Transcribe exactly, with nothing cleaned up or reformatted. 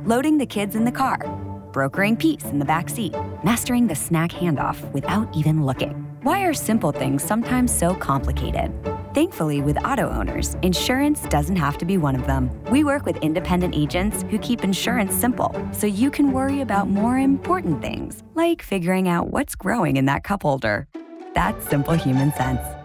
loading the kids in the car, brokering peace in the back seat, mastering the snack handoff without even looking. Why are simple things sometimes so complicated? Thankfully, with auto owners, insurance doesn't have to be one of them. We work with independent agents who keep insurance simple, so you can worry about more important things, like figuring out what's growing in that cup holder. That's simple human sense.